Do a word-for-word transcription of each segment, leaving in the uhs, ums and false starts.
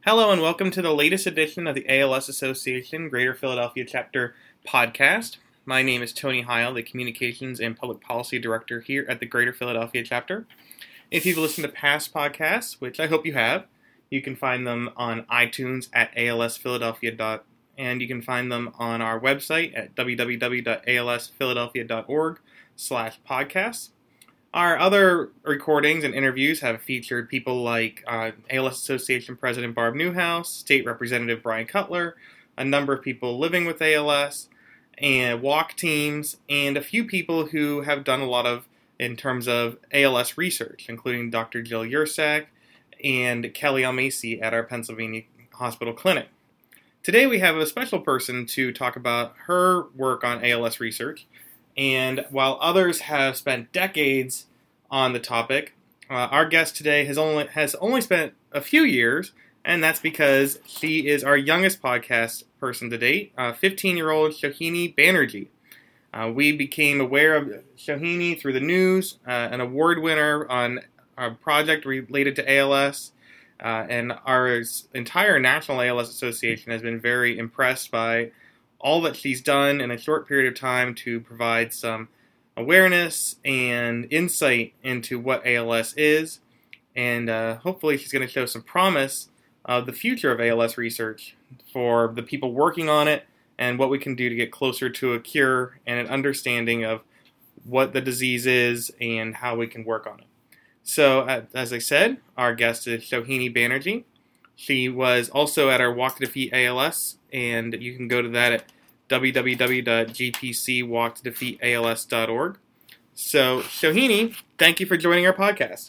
Hello and welcome to the latest edition of the A L S Association Greater Philadelphia Chapter podcast. My name is Tony Heil, the Communications and Public Policy Director here at the Greater Philadelphia Chapter. If you've listened to past podcasts, which I hope you have, you can find them on iTunes at A L S Philadelphia, and you can find them on our website at w w w dot a l s philadelphia dot org slash podcasts. Our other recordings and interviews have featured people like uh, A L S Association President Barb Newhouse, State Representative Brian Cutler, a number of people living with A L S, and walk teams, and a few people who have done a lot of in terms of A L S research, including Doctor Jill Yursak and Kelly Almacy at our Pennsylvania Hospital Clinic. Today we have a special person to talk about her work on A L S research. And while others have spent decades on the topic, uh, our guest today has only has only spent a few years, and that's because she is our youngest podcast person to date, uh, fifteen-year-old Shohini Banerjee. Uh, we became aware of Shohini through the news, uh, an award winner on a project related to A L S, uh, and our entire National A L S Association has been very impressed by all that she's done in a short period of time to provide some awareness and insight into what A L S is, and uh, hopefully she's going to show some promise of the future of A L S research for the people working on it and what we can do to get closer to a cure and an understanding of what the disease is and how we can work on it. So, uh, as I said, our guest is Shohini Banerjee. She was also at our Walk to Defeat A L S, and you can go to that at w w w dot g p c walk to defeat a l s dot org. So, Shohini, thank you for joining our podcast.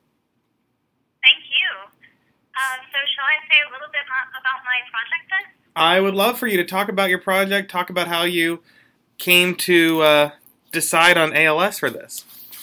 Thank you. Uh, so, shall I say a little bit about my project then? I would love for you to talk about your project, talk about how you came to uh, decide on A L S for this.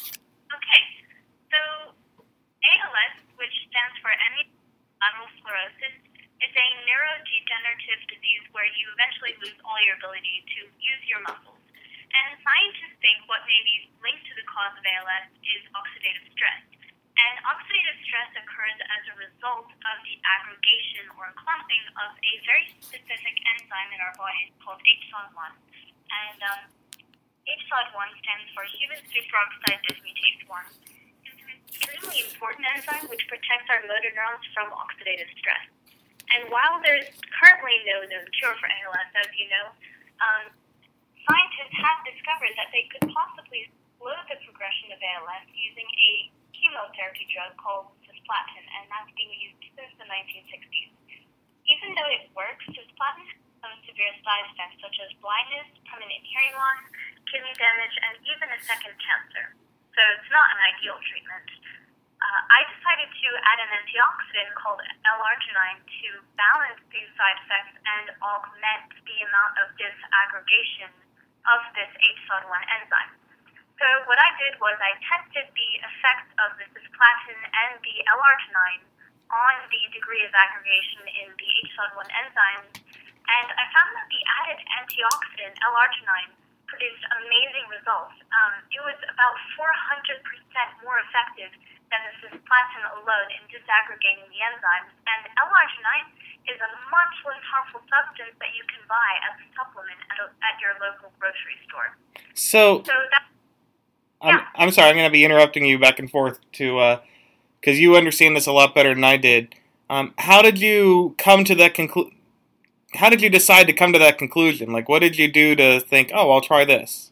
A L S, which stands for amyotrophic sclerosis, is a neurodegenerative disease where you eventually lose all your ability to use your muscles. And scientists think what may be linked to the cause of A L S is oxidative stress. And oxidative stress occurs as a result of the aggregation or clumping of a very specific enzyme in our bodies called H S O D one. And um, H S O D one stands for human superoxide dismutase one. Extremely important enzyme which protects our motor neurons from oxidative stress. And while there's currently no known cure for A L S, as you know, um, scientists have discovered that they could possibly slow the progression of A L S using a chemotherapy drug called cisplatin, and that's been used since the nineteen sixties. Even though it works, cisplatin has some severe side effects such as blindness, permanent hearing loss, kidney damage, and even a second cancer. So it's not an ideal treatment. Uh, I decided to add an antioxidant called L-arginine to balance these side effects and augment the amount of disaggregation of this H S O D one enzyme. So what I did was I tested the effects of the cisplatin and the L-arginine on the degree of aggregation in the H S O D one enzymes, and I found that the added antioxidant L-arginine produced amazing results. Um, it was about four hundred percent more effective than the cisplatin alone in disaggregating the enzymes. And L-arginine is a much less harmful substance that you can buy as a supplement at, a, at your local grocery store. So, so that, I'm, yeah. I'm sorry, I'm going to be interrupting you back and forth to, because uh, you understand this a lot better than I did. Um, how did you come to that conclusion? How did you decide to come to that conclusion? Like, what did you do to think, oh, I'll try this?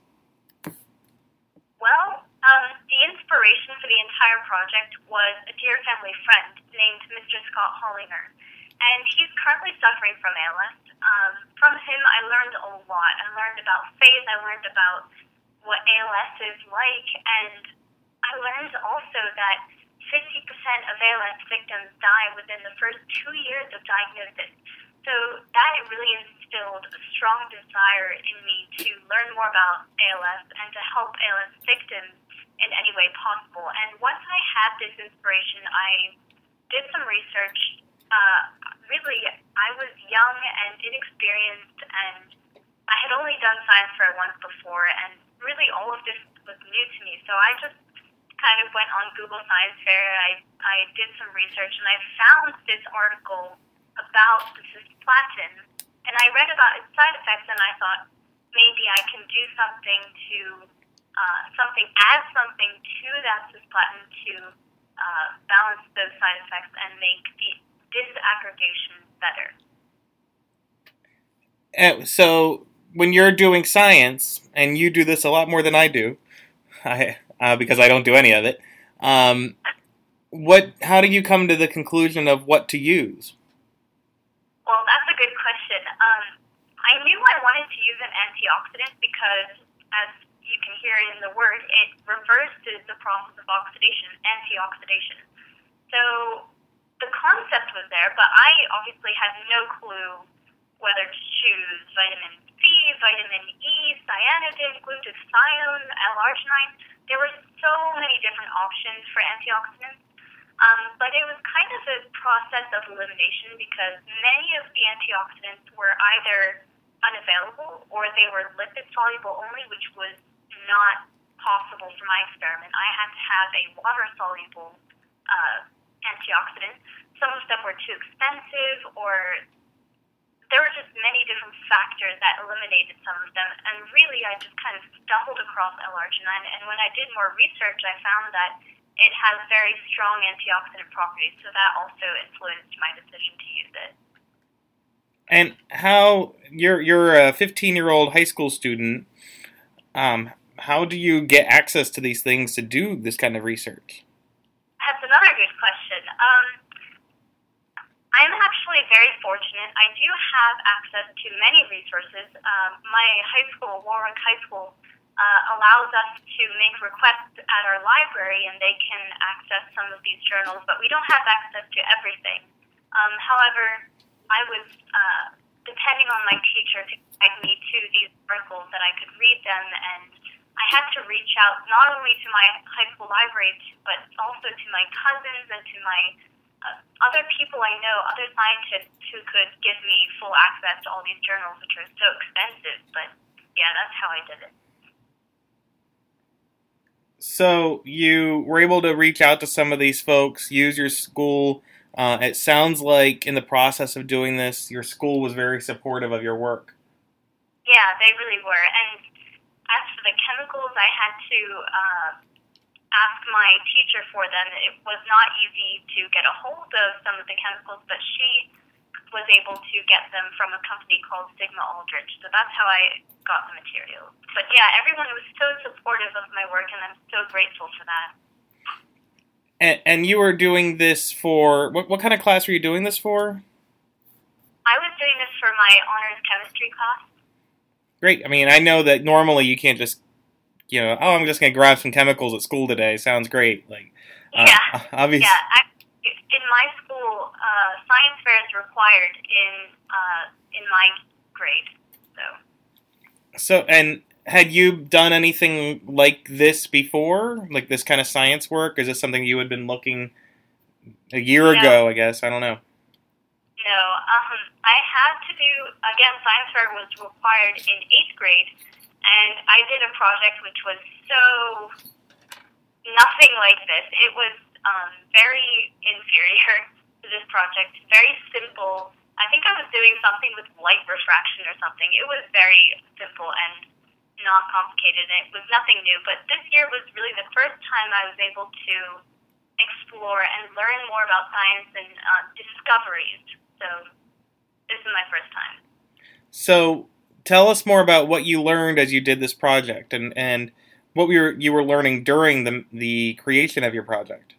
Well, um, the inspiration for the entire project was a dear family friend named Mister Scott Hollinger. And he's currently suffering from A L S. Um, from him, I learned a lot. I learned about faith. I learned about what A L S is like. And I learned also that fifty percent of A L S victims die within the first two years of diagnosis. So that really instilled a strong desire in me to learn more about A L S and to help A L S victims in any way possible. And once I had this inspiration, I did some research. Uh, really, I was young and inexperienced, and I had only done science fair once before, and really all of this was new to me. So I just kind of went on Google Science Fair. I, I did some research, and I found this article about the cisplatin, and I read about its side effects, and I thought maybe I can do something to uh, something add something to that cisplatin to uh, balance those side effects and make the disaggregation better. Uh, so when you're doing science, and you do this a lot more than I do, I, uh, because I don't do any of it, um, what? How do you come to the conclusion of what to use? Well, that's a good question. Um, I knew I wanted to use an antioxidant because, as you can hear in the word, it reverses the process of oxidation, antioxidation. So the concept was there, but I obviously had no clue whether to choose vitamin C, vitamin E, cyanidin, glutathione, L-arginine. There were so many different options for antioxidants. Um, but it was kind of a process of elimination because many of the antioxidants were either unavailable or they were lipid soluble only, which was not possible for my experiment. I had to have a water soluble uh, antioxidant. Some of them were too expensive, or there were just many different factors that eliminated some of them. And really, I just kind of stumbled across L-arginine. And when I did more research, I found that it has very strong antioxidant properties, so that also influenced my decision to use it. And how you're you're a fifteen-year-old high school student. Um, how do you get access to these things to do this kind of research? That's another good question. Um, I'm actually very fortunate. I do have access to many resources. Um, my high school, Warwick High School, uh, allows us to make requests at our library, and they can access some of these journals, but we don't have access to everything. Um, however, I was uh, depending on my teacher to guide me to these articles that I could read them, and I had to reach out not only to my high school library, but also to my cousins and to my uh, other people I know, other scientists who could give me full access to all these journals, which are so expensive. But yeah, that's how I did it. So you were able to reach out to some of these folks, use your school. Uh, it sounds like in the process of doing this, your school was very supportive of your work. Yeah, they really were. And as for the chemicals, I had to uh, ask my teacher for them. It was not easy to get a hold of some of the chemicals, but she was able to get them from a company called Sigma Aldrich. So that's how I got the materials. But yeah, everyone was so supportive of my work, and I'm so grateful for that. And, and you were doing this for, what, what kind of class were you doing this for? I was doing this for my honors chemistry class. Great. I mean, I know that normally you can't just, you know, oh, I'm just going to grab some chemicals at school today. Sounds great. Like, uh, yeah. Obviously. Yeah. I, in my school, uh, science fair is required in uh, in my grade. So. So, and had you done anything like this before, like this kind of science work? Is this something you had been looking a year no. ago? I guess I don't know. No, um, I had to do again. Science fair was required in eighth grade, and I did a project which was so nothing like this. It was um, very inferior to this project. Very simple. I think I was doing something with light refraction or something. It was very simple and not complicated. It was nothing new. But this year was really the first time I was able to explore and learn more about science and uh, discoveries. So this is my first time. So tell us more about what you learned as you did this project, and, and what you were, you were learning during the the creation of your project.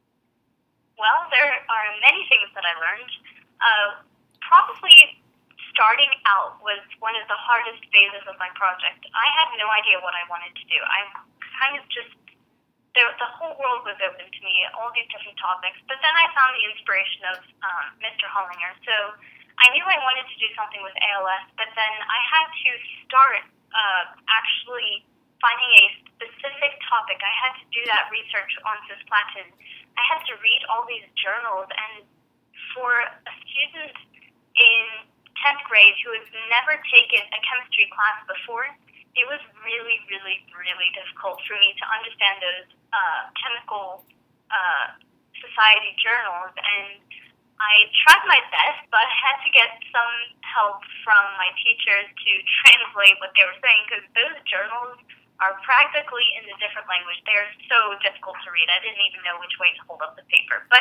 Well, there are many things that I learned. Uh, probably starting out was one of the hardest phases of my project. I had no idea what I wanted to do. I kind of just, the, the whole world was open to me, all these different topics. But then I found the inspiration of um, Mister Hollinger. So I knew I wanted to do something with A L S, but then I had to start uh, actually finding a specific topic. I had to do that research on cisplatin. I had to read all these journals, and for a student in tenth grade who has never taken a chemistry class before, it was really, really, really difficult for me to understand those uh, chemical uh, society journals and I tried my best, but I had to get some help from my teachers to translate what they were saying, because those journals are practically in a different language. They're so difficult to read. I didn't even know which way to hold up the paper. But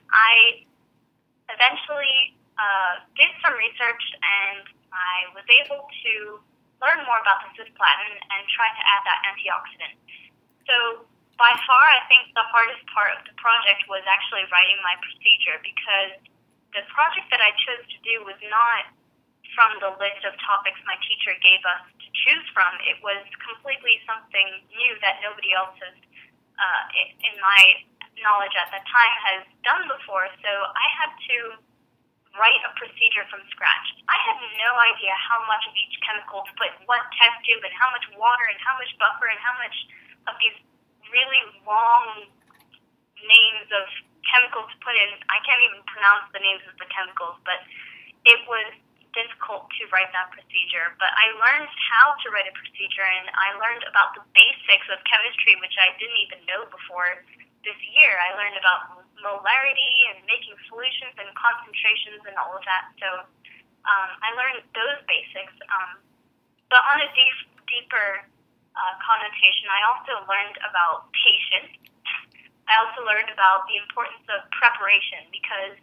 I eventually uh, did some research, and I was able to learn more about the cisplatin and try to add that antioxidant. So by far, I think the hardest part of the project was actually writing my procedure, because the project that I chose to do was not from the list of topics my teacher gave us to choose from. It was completely something new that nobody else has, uh, in my knowledge at that time, has done before. So I had to write a procedure from scratch. I had no idea how much of each chemical to put in what test tube, and how much water, and how much buffer, and how much of these really long names of chemicals to put in. I can't even pronounce the names of the chemicals, but it was difficult to write that procedure. But I learned how to write a procedure, and I learned about the basics of chemistry, which I didn't even know before this year. I learned about molarity and making solutions and concentrations and all of that. So um, I learned those basics. Um, but on a deep, deeper Uh, connotation, I also learned about patience. I also learned about the importance of preparation, because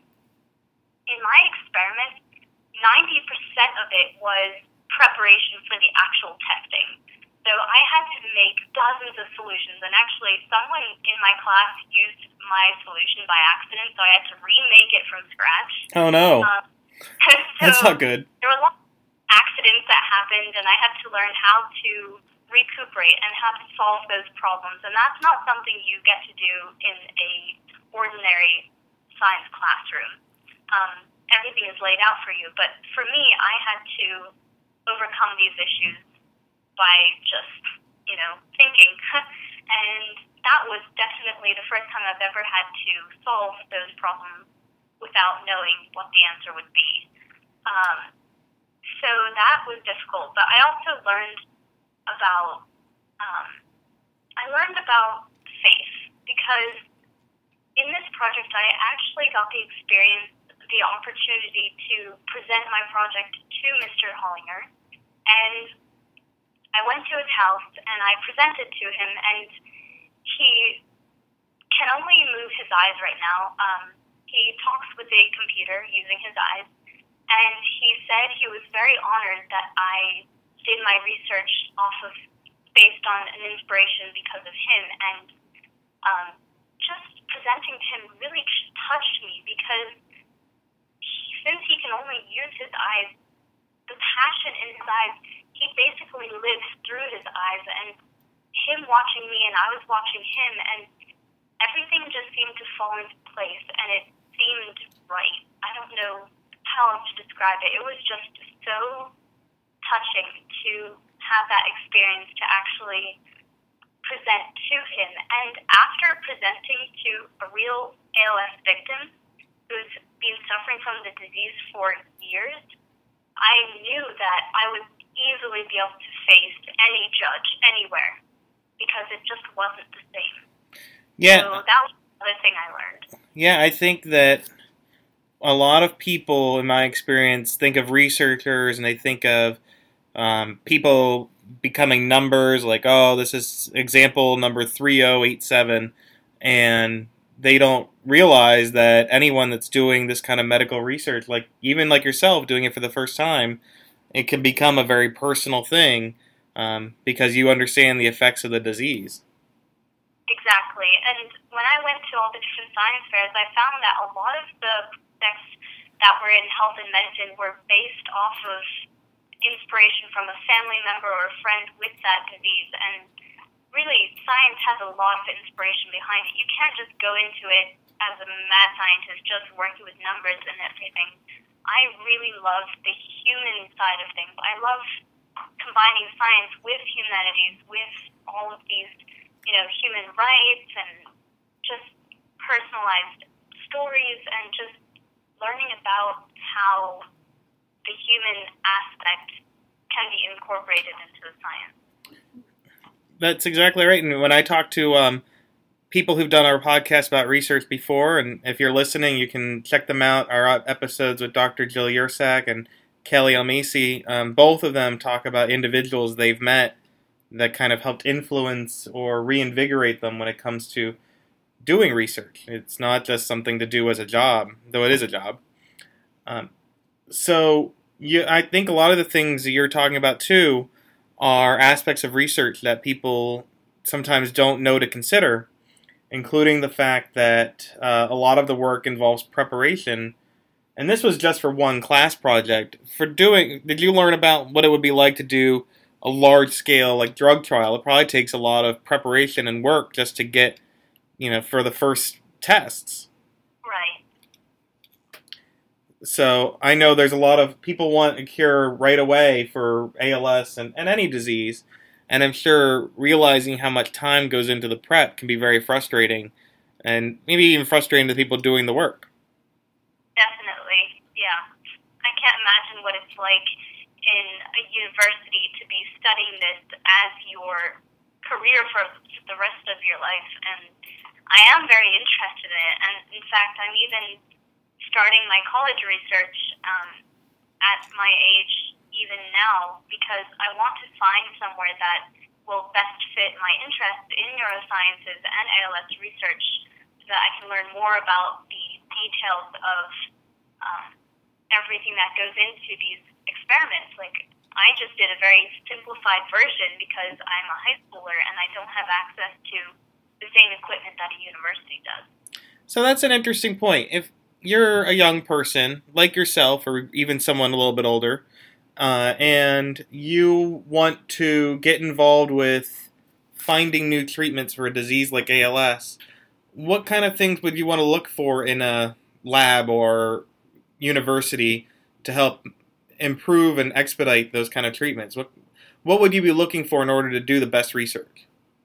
in my experiment, ninety percent of it was preparation for the actual testing. So I had to make dozens of solutions, and actually someone in my class used my solution by accident, so I had to remake it from scratch. Oh no. Um, so That's not good. There were a lot of accidents that happened, and I had to learn how to recuperate and how to solve those problems. And that's not something you get to do in a ordinary science classroom. Um, everything is laid out for you. But for me, I had to overcome these issues by just, you know, thinking. And that was definitely the first time I've ever had to solve those problems without knowing what the answer would be. Um, so that was difficult. But I also learned about, um, I learned about faith, because in this project I actually got the experience, the opportunity to present my project to Mister Hollinger, and I went to his house and I presented to him, and he can only move his eyes right now. Um, he talks with a computer using his eyes, and he said he was very honored that I did my research off of, based on an inspiration because of him, and um, just presenting to him really touched me, because he, since he can only use his eyes, the passion in his eyes, he basically lives through his eyes, and him watching me and I was watching him, and everything just seemed to fall into place, and it seemed right. I don't know how to describe it. It was just so touching to have that experience, to actually present to him. And after presenting to a real A L S victim who's been suffering from the disease for years, I knew that I would easily be able to face any judge anywhere, because it just wasn't the same. Yeah. So that was another thing I learned. Yeah, I think that a lot of people, in my experience, think of researchers and they think of Um, people becoming numbers, like, oh, this is example number three oh eight seven, and they don't realize that anyone that's doing this kind of medical research, like even like yourself doing it for the first time, it can become a very personal thing, um, because you understand the effects of the disease. Exactly. And when I went to all the different science fairs, I found that a lot of the texts that were in health and medicine were based off of inspiration from a family member or a friend with that disease. And really, science has a lot of inspiration behind it. You can't just go into it as a mad scientist just working with numbers and everything. I really love the human side of things. I love combining science with humanities, with all of these, you know, human rights and just personalized stories, and just learning about how the human aspect can be incorporated into the science. That's exactly right. And when I talk to um, people who've done our podcast about research before, and if you're listening, you can check them out. Our episodes with Doctor Jill Yersak and Kelly Almasi, um, both of them talk about individuals they've met that kind of helped influence or reinvigorate them when it comes to doing research. It's not just something to do as a job, though it is a job. Um, so you, I think a lot of the things that you're talking about, too, are aspects of research that people sometimes don't know to consider, including the fact that uh, a lot of the work involves preparation. And this was just for one class project. For doing, did you learn about what it would be like to do a large-scale like drug trial? It probably takes a lot of preparation and work just to get, you know, for the first tests. Right. So I know there's a lot of people want a cure right away for A L S and, and any disease. And I'm sure realizing how much time goes into the prep can be very frustrating, and maybe even frustrating to people doing the work. Definitely, yeah. I can't imagine what it's like in a university to be studying this as your career for the rest of your life. And I am very interested in it. And in fact, I'm even starting my college research um, at my age even now, because I want to find somewhere that will best fit my interest in neurosciences and A L S research, so that I can learn more about the details of um, everything that goes into these experiments. Like, I just did a very simplified version because I'm a high schooler and I don't have access to the same equipment that a university does. So that's an interesting point. If you're a young person, like yourself, or even someone a little bit older, uh, and you want to get involved with finding new treatments for a disease like A L S, what kind of things would you want to look for in a lab or university to help improve and expedite those kind of treatments? What what would you be looking for in order to do the best research?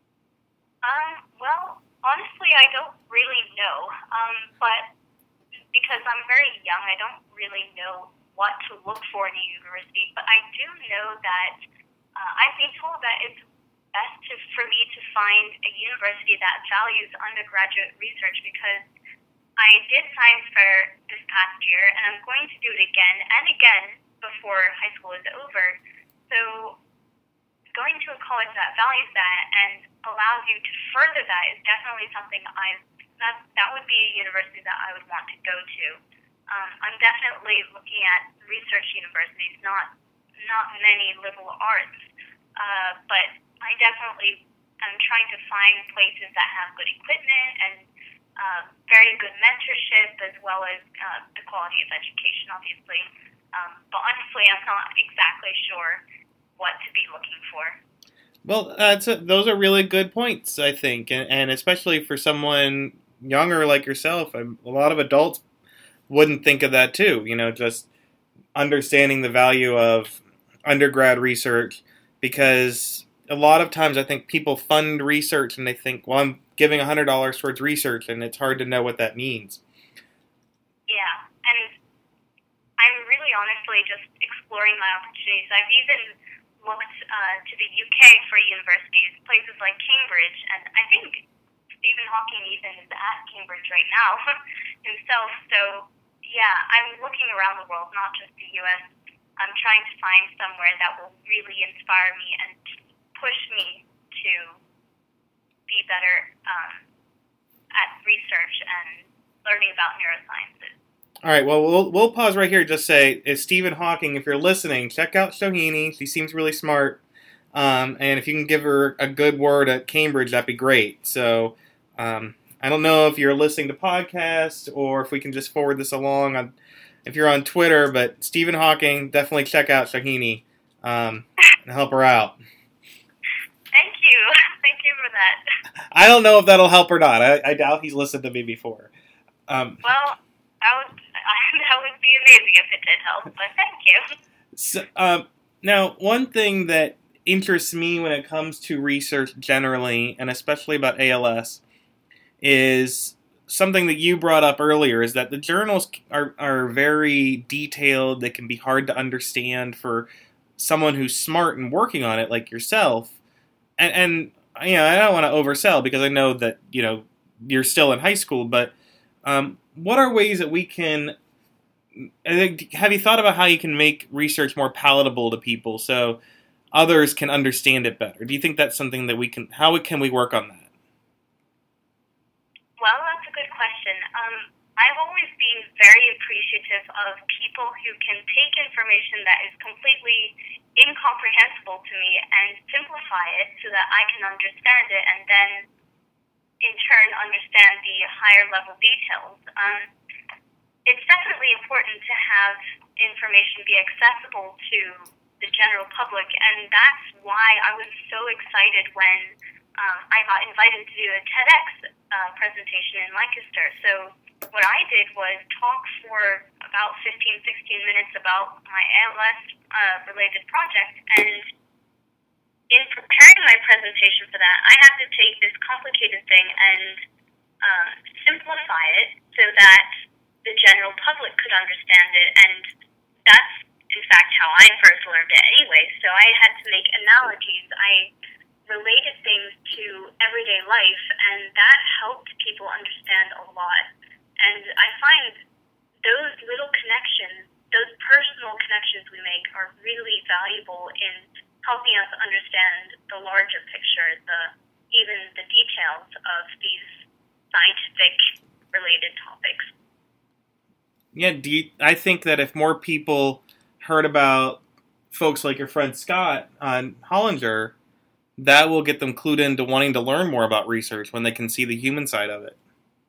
Um, well, honestly, I don't really know, um, but because I'm very young, I don't really know what to look for in a university, but I do know that uh, I've been told that it's best to, for me to find a university that values undergraduate research, because I did science fair this past year, and I'm going to do it again and again before high school is over. So going to a college that values that and allows you to further that is definitely something I that that would be a university that I would want to go to. Um, I'm definitely looking at research universities, not not many liberal arts, uh, but I definitely am trying to find places that have good equipment and uh, very good mentorship, as well as uh, the quality of education, obviously. Um, but honestly, I'm not exactly sure what to be looking for. Well, that's a, those are really good points, I think, and, and especially for someone younger like yourself. A lot of adults wouldn't think of that too, you know, just understanding the value of undergrad research, because a lot of times I think people fund research and they think, well, I'm giving one hundred dollars towards research, and it's hard to know what that means. Yeah, and I'm really honestly just exploring my opportunities. I've even looked uh, to the U K for universities, places like Cambridge, and I think Stephen Hawking even is at Cambridge right now himself. So, yeah, I'm looking around the world, not just the U S. I'm trying to find somewhere that will really inspire me and push me to be better um, at research and learning about neurosciences. All right, well, we'll we'll pause right here. Just say, is Stephen Hawking, if you're listening, check out Shohini. She seems really smart. Um, and if you can give her a good word at Cambridge, that'd be great. So um, I don't know if you're listening to podcasts or if we can just forward this along on, if you're on Twitter, but Stephen Hawking, definitely check out Shohini um, and help her out. Thank you. Thank you for that. I don't know if that'll help or not. I, I doubt he's listened to me before. Um, well, I would, that would be amazing if it did help, but thank you. So, um, now, one thing that interests me when it comes to research generally, and especially about A L S, is something that you brought up earlier, is that the journals are, are very detailed. They can be hard to understand for someone who's smart and working on it like yourself. And, and you know, I don't want to oversell, because I know that, you know, you're still in high school, but um, what are ways that we can, have you thought about how you can make research more palatable to people so others can understand it better? Do you think that's something that we can, how can we work on that? Well, that's a good question. Um, I've always been very appreciative of people who can take information that is completely incomprehensible to me and simplify it so that I can understand it and then in turn understand the higher level details. Um, it's definitely important to have information be accessible to the general public, and that's why I was so excited when um, I got invited to do a TEDx uh, presentation in Lancaster. So what I did was talk for about fifteen, sixteen minutes about my A L S-related uh, project, and in preparing my presentation for that, I had to take this complicated thing and uh, simplify it so that the general public could understand it, and that's, in fact, how I first learned it anyway. So I had to make analogies. I related things to everyday life, and that helped people understand a lot. And I find those little connections, those personal connections we make, are really valuable in helping us understand the larger picture, the even the details of these scientific-related topics. Yeah, do you, I think that if more people heard about folks like your friend Scott on Hollinger, that will get them clued into wanting to learn more about research when they can see the human side of it.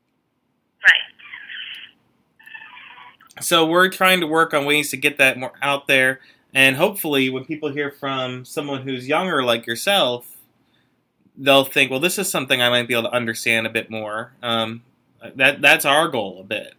Right. So we're trying to work on ways to get that more out there, and hopefully when people hear from someone who's younger like yourself, they'll think, well, this is something I might be able to understand a bit more. Um, that that's our goal a bit.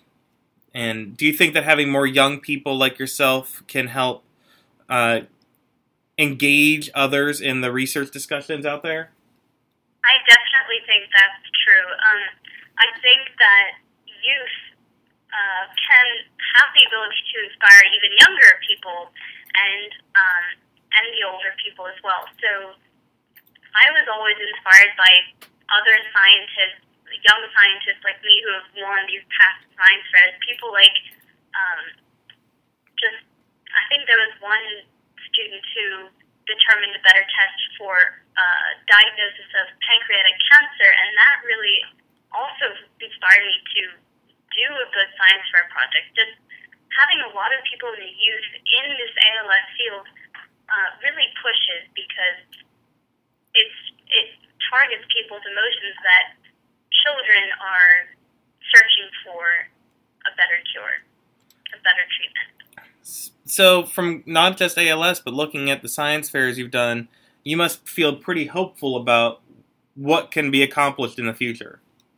And do you think that having more young people like yourself can help uh, engage others in the research discussions out there? I definitely think that's true. Um, I think that youth uh, can have the ability to inspire even younger people and um, and the older people as well. So I was always inspired by other scientists, young scientists like me who have won these past science fairs. People like, um, just, I think there was one student who determined a better test for uh, diagnosis of pancreatic cancer, and that really also inspired me to do a good science fair project. Just having a lot of people in the youth in this A L S field uh, really pushes, because it's it targets people's emotions that children are searching for a better cure, a better treatment. So from not just A L S, but looking at the science fairs you've done, you must feel pretty hopeful about what can be accomplished in the future.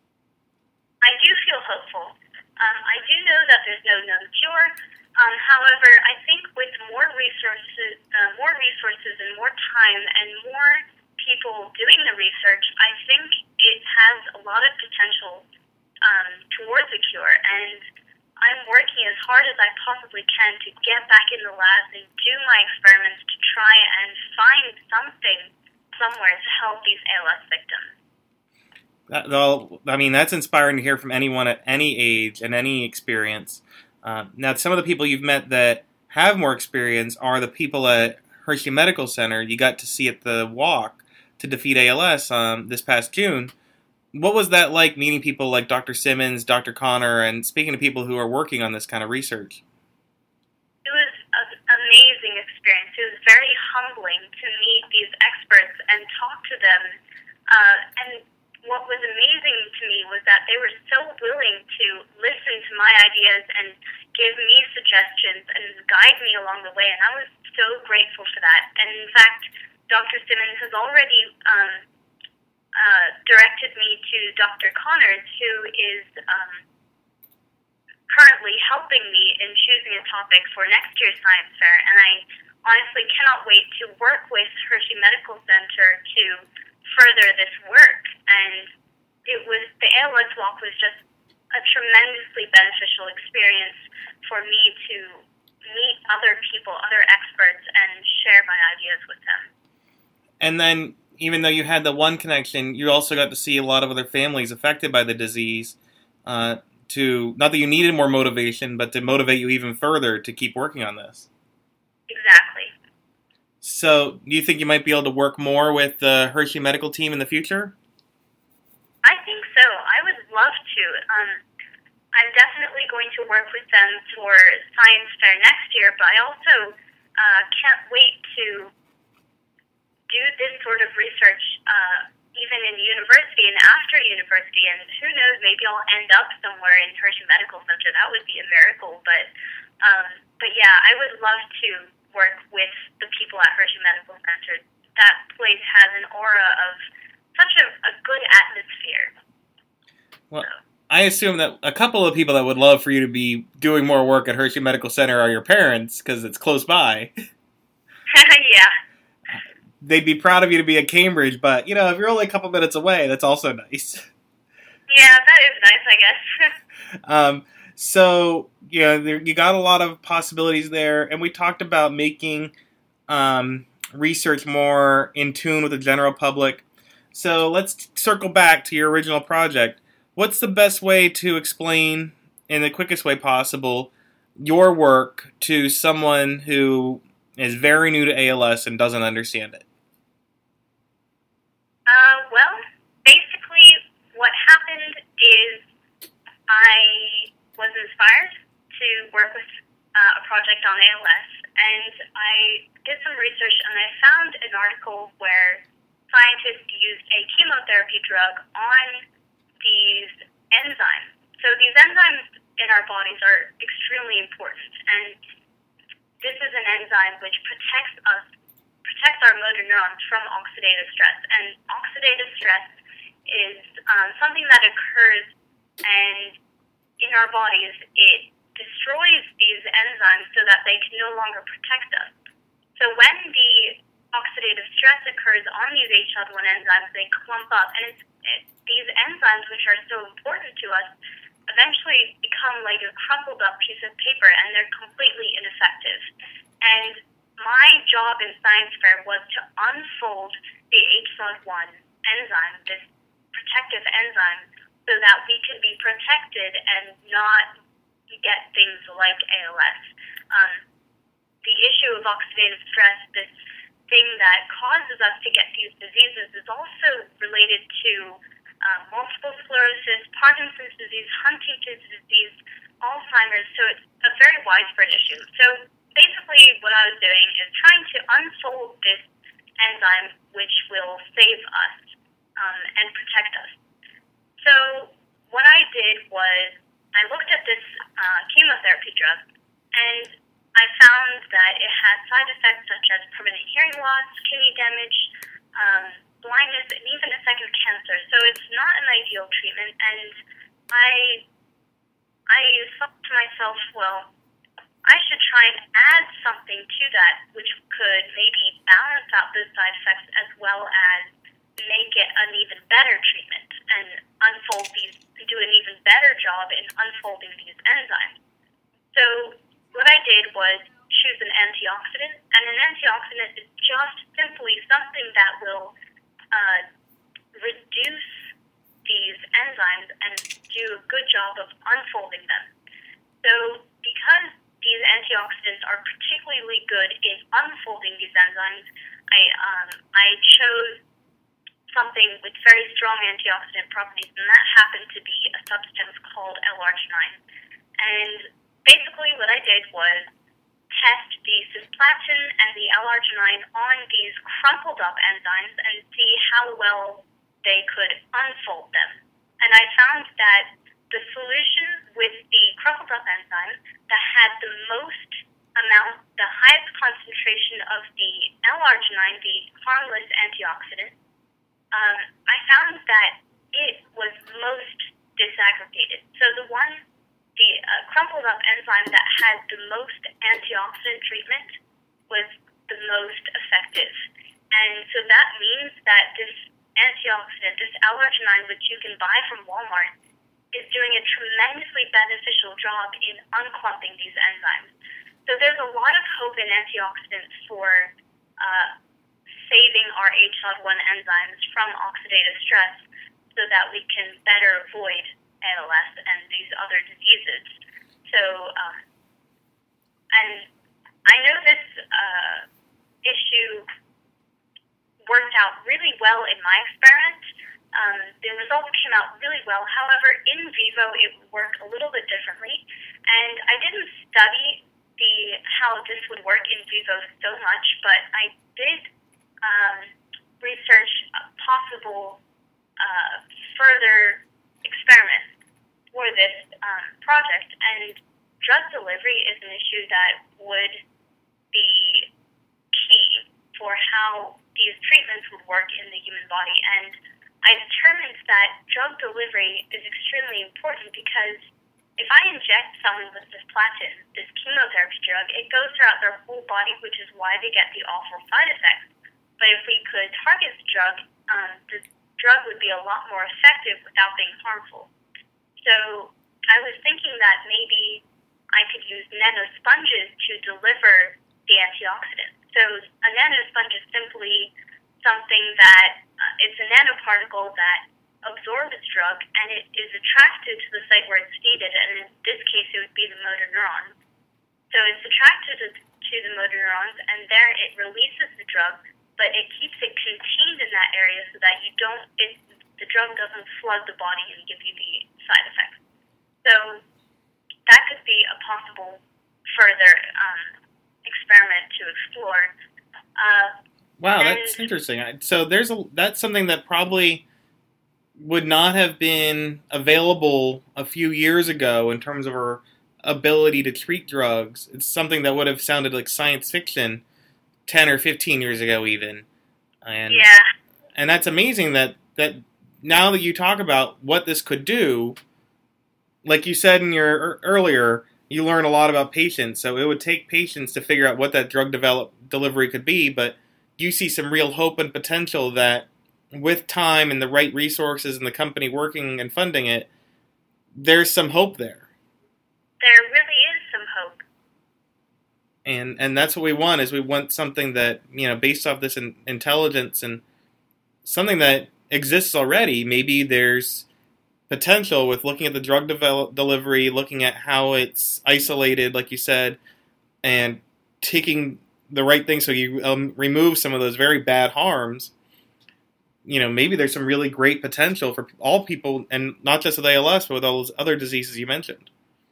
I do feel hopeful. Um, I do know that there's no known cure. Um, however, I think with more resources, uh, more resources and more time and more people doing the research, I think it has a lot of potential um, towards a cure. And I'm working as hard as I possibly can to get back in the lab and do my experiments to try and find something somewhere to help these A L S victims. That, well, I mean, that's inspiring to hear from anyone at any age and any experience. Uh, now, some of the people you've met that have more experience are the people at Hershey Medical Center you got to see at the walk to defeat A L S um, this past June. What was that like, meeting people like Doctor Simmons, Doctor Connor, and speaking to people who are working on this kind of research? It was an amazing experience. It was very humbling to meet these experts and talk to them. Uh, and what was amazing to me was that they were so willing to listen to my ideas and give me suggestions and guide me along the way, and I was so grateful for that. And in fact, Doctor Simmons has already um, uh, directed me to Doctor Connors, who is um, currently helping me in choosing a topic for next year's science fair, and I honestly cannot wait to work with Hershey Medical Center to further this work. And it was, the A L S walk was just a tremendously beneficial experience for me to meet other people, other experts, and share my ideas with them. And then even though you had the one connection, you also got to see a lot of other families affected by the disease. Uh, to not that you needed more motivation, but to motivate you even further to keep working on this. Exactly. So, do you think you might be able to work more with the Hershey Medical team in the future? I think so. I would love to. Um, I'm definitely going to work with them for Science Fair next year, but I also uh, can't wait to do this sort of research uh, even in university and after university, and who knows, maybe I'll end up somewhere in Hershey Medical Center. That would be a miracle, but um, but yeah, I would love to work with the people at Hershey Medical Center. That place has an aura of such a, a good atmosphere. Well, so. I assume that a couple of people that would love for you to be doing more work at Hershey Medical Center are your parents, because it's close by. Yeah. They'd be proud of you to be at Cambridge, but, you know, if you're only a couple minutes away, that's also nice. Yeah, that is nice, I guess. um, so, you know, there, you got a lot of possibilities there, and we talked about making um, research more in tune with the general public. So let's circle back to your original project. What's the best way to explain, in the quickest way possible, your work to someone who is very new to A L S and doesn't understand it? Uh, well, basically what happened is I was inspired to work with uh, a project on A L S, and I did some research and I found an article where scientists used a chemotherapy drug on these enzymes. So these enzymes in our bodies are extremely important, and this is an enzyme which protects us protects our motor neurons from oxidative stress. And oxidative stress is um, something that occurs, and in our bodies, it destroys these enzymes so that they can no longer protect us. So when the oxidative stress occurs on these H L one enzymes, they clump up, and it's, it, these enzymes, which are so important to us, eventually become like a crumpled up piece of paper, and they're completely ineffective. And my job in Science Fair was to unfold the H L one enzyme, this protective enzyme, so that we could be protected and not get things like A L S. Um, the issue of oxidative stress, this thing that causes us to get these diseases, is also related to uh, multiple sclerosis, Parkinson's disease, Huntington's disease, Alzheimer's, so it's a very widespread issue. So basically what I was doing is trying to unfold this enzyme which will save us um, and protect us. So what I did was I looked at this uh, chemotherapy drug, and I found that it had side effects such as permanent hearing loss, kidney damage, um, blindness, and even a second cancer. So it's not an ideal treatment, and I I thought to myself, well, I should try and add something to that which could maybe balance out those side effects as well as make it an even better treatment and unfold these, do an even better job in unfolding these enzymes. So what I did was choose an antioxidant, and an antioxidant is just simply something that will uh, reduce these enzymes and do a good job of unfolding them. So because these antioxidants are particularly good in unfolding these enzymes, I um, I chose something with very strong antioxidant properties, and that happened to be a substance called L-arginine. And basically what I did was test the cisplatin and the L-arginine on these crumpled up enzymes and see how well they could unfold them. And I found that the solution with the crumpled up enzyme that had the most amount, the highest concentration of the L-arginine, the harmless antioxidant, um, I found that it was most disaggregated. So the one, the uh, crumpled up enzyme that had the most antioxidant treatment was the most effective. And so that means that this antioxidant, this L-arginine, which you can buy from Walmart, is doing a tremendously beneficial job in unclumping these enzymes. So there's a lot of hope in antioxidants for uh, saving our H S O D one enzymes from oxidative stress so that we can better avoid A L S and these other diseases. So, um, and I know this uh, issue worked out really well in my experiment. Um, the results came out really well. However, in vivo, it would work a little bit differently. And I didn't study the how this would work in vivo so much, but I did um, research a possible uh, further experiment for this um, project. And drug delivery is an issue that would be key for how these treatments would work in the human body. And I determined that drug delivery is extremely important because if I inject someone with cisplatin, this chemotherapy drug, it goes throughout their whole body, which is why they get the awful side effects. But if we could target the drug, um, the drug would be a lot more effective without being harmful. So I was thinking that maybe I could use nanosponges to deliver the antioxidant. So a nanosponge is simply something that uh, it's a nanoparticle that absorbs drug and it is attracted to the site where it's needed, and in this case it would be the motor neuron. So it's attracted to, to the motor neurons, and there it releases the drug, but it keeps it contained in that area so that you don't, it, the drug doesn't flood the body and give you the side effects. So that could be a possible further um, experiment to explore. Uh, wow, that's interesting. So there's a that's something that probably would not have been available a few years ago in terms of our ability to treat drugs. It's something that would have sounded like science fiction ten or fifteen years ago even. And yeah. and that's amazing that, that now that you talk about what this could do, like you said in your earlier, you learn a lot about patients, so it would take patients to figure out what that drug develop, delivery could be, but you see some real hope and potential that with time and the right resources and the company working and funding it, there's some hope there. There really is some hope. And and that's what we want, is we want something that, you know, based off this in, intelligence and something that exists already. Maybe there's potential with looking at the drug develop, delivery, looking at how it's isolated, like you said, and taking the right thing so you um, remove some of those very bad harms. You know, maybe there's some really great potential for all people, and not just with A L S, but with all those other diseases you mentioned.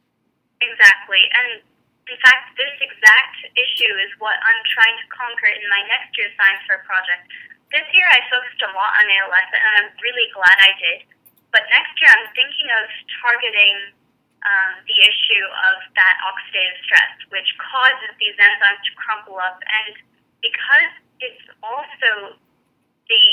Exactly. And in fact, this exact issue is what I'm trying to conquer in my next year's science fair project. This year I focused a lot on A L S, and I'm really glad I did. But next year I'm thinking of targeting um, the issue of that oxidative stress, which causes these enzymes to crumple up. And because it's also the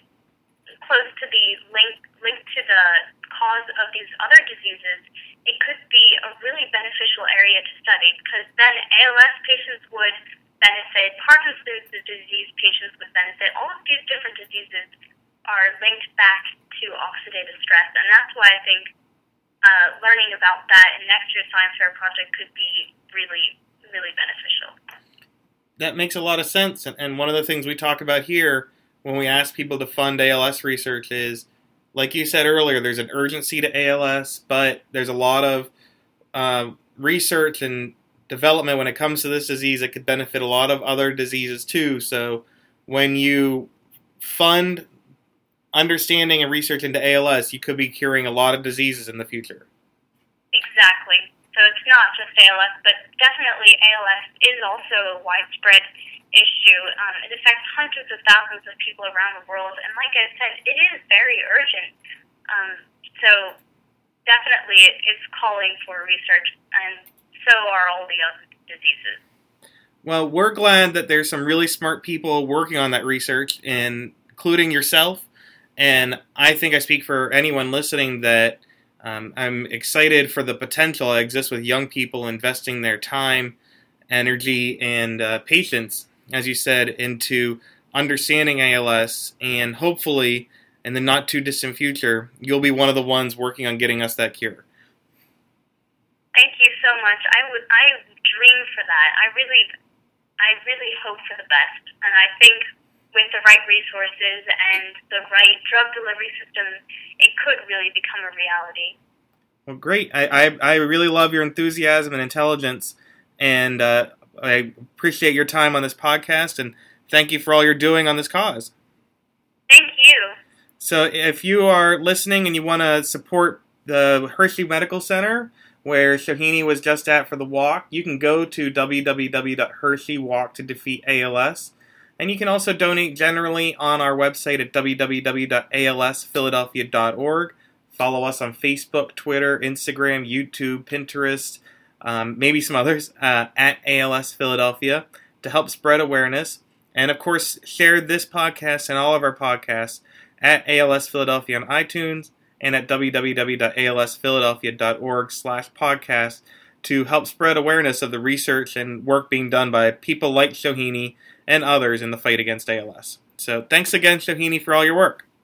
close to the link linked to the cause of these other diseases, it could be a really beneficial area to study, because then A L S patients would benefit, Parkinson's disease patients would benefit. All of these different diseases are linked back to oxidative stress, and that's why I think uh, learning about that in next year's science fair project could be really, really beneficial. That makes a lot of sense, and one of the things we talk about here when we ask people to fund A L S research is, like you said earlier, there's an urgency to A L S, but there's a lot of uh, research and development when it comes to this disease that could benefit a lot of other diseases too. So when you fund understanding and research into A L S, you could be curing a lot of diseases in the future. Exactly. So it's not just A L S, but definitely A L S is also a widespread issue. Um, it affects hundreds of thousands of people around the world, and like I said, it is very urgent. Um, so definitely it is calling for research, and so are all the other diseases. Well, we're glad that there's some really smart people working on that research, including yourself. And I think I speak for anyone listening that um, I'm excited for the potential that exists with young people investing their time, energy, and uh, patience, as you said, into understanding A L S. And hopefully, in the not-too-distant future, you'll be one of the ones working on getting us that cure. Thank you so much. I would, I dream for that. I really, I really hope for the best. And I think with the right resources and the right drug delivery system, it could really become a reality. Well, great. I, I, I really love your enthusiasm and intelligence, and uh, I appreciate your time on this podcast, and thank you for all you're doing on this cause. Thank you. So if you are listening and you want to support the Hershey Medical Center, where Shohini was just at for the walk, you can go to w w w dot hershey walk to defeat A L S. And you can also donate generally on our website at w w w dot a l s philadelphia dot org. Follow us on Facebook, Twitter, Instagram, YouTube, Pinterest, um, maybe some others, uh, at A L S Philadelphia to help spread awareness. And, of course, share this podcast and all of our podcasts at A L S Philadelphia on iTunes and at w w w dot a l s philadelphia dot org slash podcast to help spread awareness of the research and work being done by people like Shohini and others in the fight against A L S. So thanks again, Shohini, for all your work.